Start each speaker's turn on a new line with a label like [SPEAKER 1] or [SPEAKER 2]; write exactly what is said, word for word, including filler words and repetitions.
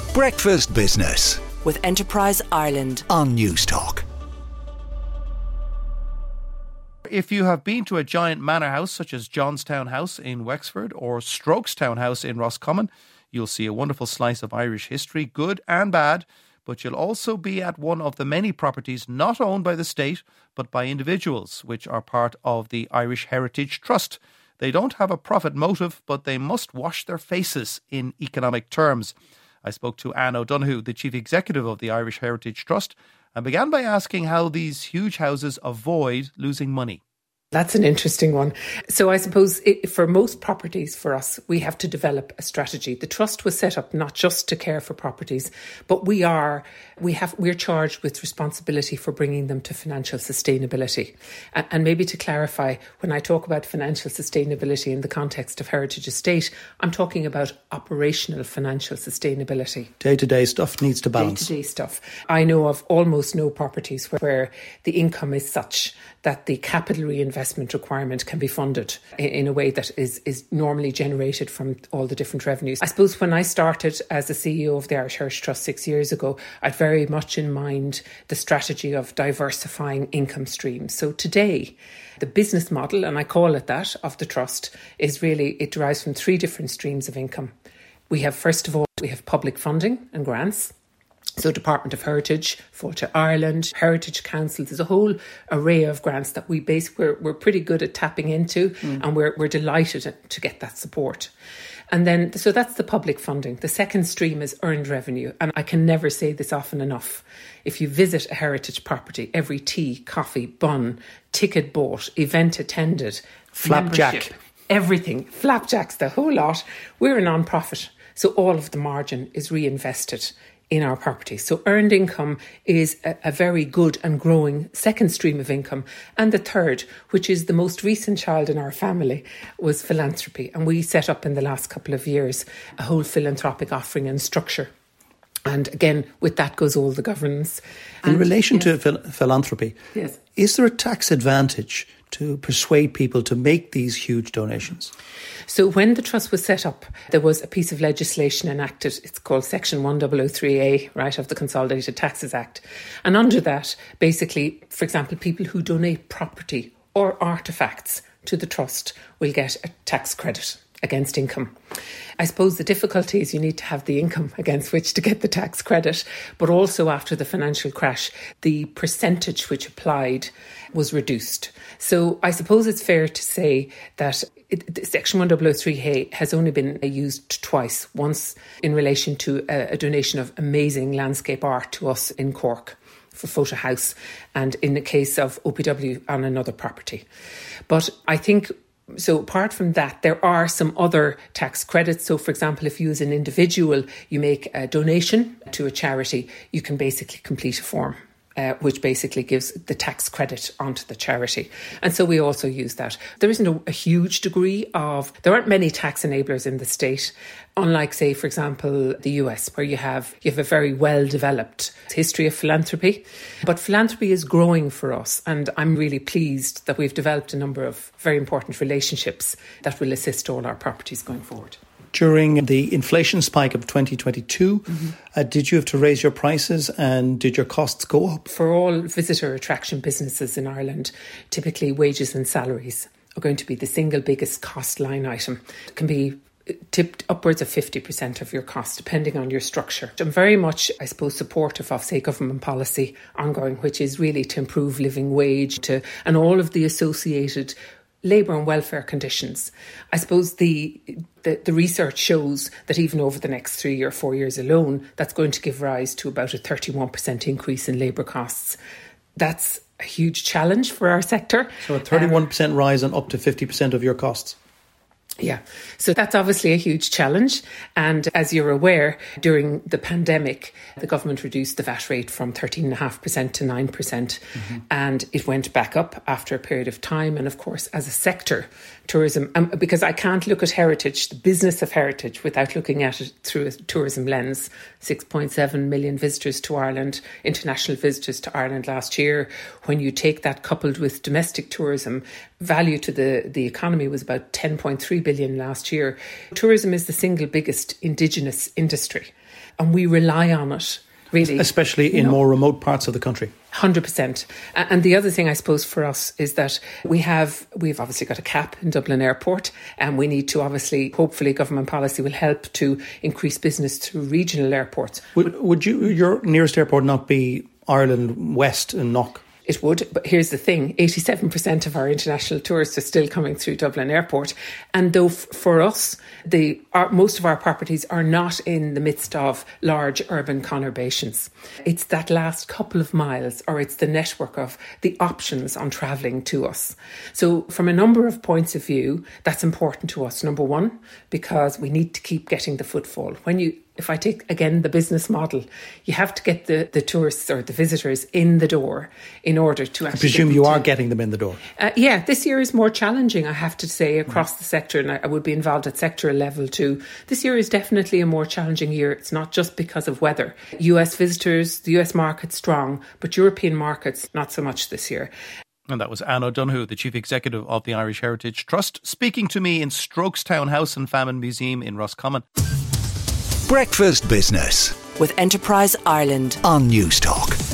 [SPEAKER 1] Breakfast Business
[SPEAKER 2] with Enterprise Ireland
[SPEAKER 1] on Newstalk.
[SPEAKER 3] If you have been to a giant manor house such as Johnstown House in Wexford or Strokestown House in Roscommon, you'll see a wonderful slice of Irish history, good and bad, but you'll also be at one of the many properties not owned by the state but by individuals, which are part of the Irish Heritage Trust. They don't have a profit motive, but they must wash their faces in economic terms. I spoke to Anne O'Donoghue, the Chief Executive of the Irish Heritage Trust, and began by asking how these huge houses avoid losing money.
[SPEAKER 4] That's an interesting one. So I suppose it, for most properties for us, we have to develop a strategy. The trust was set up not just to care for properties, but we are we have we're charged with responsibility for bringing them to financial sustainability. And, and maybe to clarify, when I talk about financial sustainability in the context of Heritage Estate, I'm talking about operational financial sustainability.
[SPEAKER 5] Day-to-day stuff needs to balance.
[SPEAKER 4] Day-to-day stuff. I know of almost no properties where, where the income is such that the capital reinvestment requirement can be funded in a way that is, is normally generated from all the different revenues. I suppose when I started as the C E O of the Irish Heritage Trust six years ago, I had very much in mind the strategy of diversifying income streams. So today, the business model, and I call it that, of the trust is really, it derives from three different streams of income. We have, first of all, we have public funding and grants. So Department of Heritage, Fáilte Ireland, Heritage Council, there's a whole array of grants that we base, we're, we're pretty good at tapping into mm. and we're, we're delighted to get that support. And then, so that's the public funding. The second stream is earned revenue. And I can never say this often enough. If you visit a heritage property, every tea, coffee, bun, ticket bought, event attended,
[SPEAKER 5] flapjack,
[SPEAKER 4] everything, flapjacks, the whole lot, we're a non-profit. So all of the margin is reinvested in our property. So earned income is a, a very good and growing second stream of income. And the third, which is the most recent child in our family, was philanthropy. And we set up in the last couple of years a whole philanthropic offering and structure. And again, with that goes all the governance.
[SPEAKER 5] In
[SPEAKER 4] and,
[SPEAKER 5] relation
[SPEAKER 4] yes.
[SPEAKER 5] to phil- philanthropy,
[SPEAKER 4] yes.
[SPEAKER 5] is there a tax advantage to persuade people to make these huge donations?
[SPEAKER 4] So when the trust was set up, there was a piece of legislation enacted. It's called Section one thousand three A, right, of the Consolidated Taxes Act. And under that, basically, for example, people who donate property or artefacts to the trust will get a tax credit against income. I suppose the difficulty is you need to have the income against which to get the tax credit, but also after the financial crash, the percentage which applied was reduced. So I suppose it's fair to say that it, Section one thousand three A has only been used twice, once in relation to a, a donation of amazing landscape art to us in Cork for Fáilte House, and in the case of O P W on another property. But I think So apart from that, there are some other tax credits. So, for example, if you as an individual, you make a donation to a charity, you can basically complete a form, uh, which basically gives the tax credit onto the charity. And so we also use that. There isn't a, a huge degree of, there aren't many tax enablers in the state, unlike, say, for example, the U S, where you have you have a very well-developed history of philanthropy. But philanthropy is growing for us, and I'm really pleased that we've developed a number of very important relationships that will assist all our properties going forward.
[SPEAKER 5] During the inflation spike of twenty twenty-two, mm-hmm. uh, did you have to raise your prices, and did your costs go up?
[SPEAKER 4] For all visitor attraction businesses in Ireland, typically wages and salaries are going to be the single biggest cost line item. It can be tipped upwards of fifty percent of your cost, depending on your structure. I'm very much, I suppose, supportive of, say, government policy ongoing, which is really to improve living wage to and all of the associated labour and welfare conditions. I suppose the, the the research shows that even over the next three or four years alone, that's going to give rise to about a thirty-one percent increase in labour costs. That's a huge challenge for our sector.
[SPEAKER 5] So a thirty-one percent um, rise and up to fifty percent of your costs.
[SPEAKER 4] Yeah, so that's obviously a huge challenge. And as you're aware, during the pandemic, the government reduced the V A T rate from thirteen point five percent to nine percent. Mm-hmm. And it went back up after a period of time. And of course, as a sector, tourism, um, because I can't look at heritage, the business of heritage, without looking at it through a tourism lens. six point seven million visitors to Ireland, international visitors to Ireland last year. When you take that coupled with domestic tourism, value to the, the economy was about ten point three billion last year. Tourism is the single biggest indigenous industry, and we rely on it. Really,
[SPEAKER 5] especially in you know, more remote parts of the country.
[SPEAKER 4] one hundred percent. And the other thing, I suppose, for us is that we have, we've obviously got a cap in Dublin Airport, and we need to obviously, hopefully government policy will help to increase business through regional airports.
[SPEAKER 5] Would, would you, your nearest airport not be Ireland West in Knock?
[SPEAKER 4] It would, but here's the thing, eighty-seven percent of our international tourists are still coming through Dublin Airport. And though f- for us, the our, most of our properties are not in the midst of large urban conurbations. It's that last couple of miles, or it's the network of the options on travelling to us. So from a number of points of view, that's important to us. Number one, because we need to keep getting the footfall. When you If I take, again, the business model, you have to get the, the tourists or the visitors in the door in order to actually...
[SPEAKER 5] I presume you are getting them in the door.
[SPEAKER 4] Uh, yeah, this year is more challenging, I have to say, across mm. the sector, and I, I would be involved at sectoral level too. This year is definitely a more challenging year. It's not just because of weather. U S visitors, the U S market strong, but European markets, not so much this year.
[SPEAKER 3] And that was Anne O'Donoghue, the Chief Executive of the Irish Heritage Trust, speaking to me in Strokestown House and Famine Museum in Roscommon.
[SPEAKER 1] Breakfast Business
[SPEAKER 2] with Enterprise Ireland
[SPEAKER 1] on Newstalk.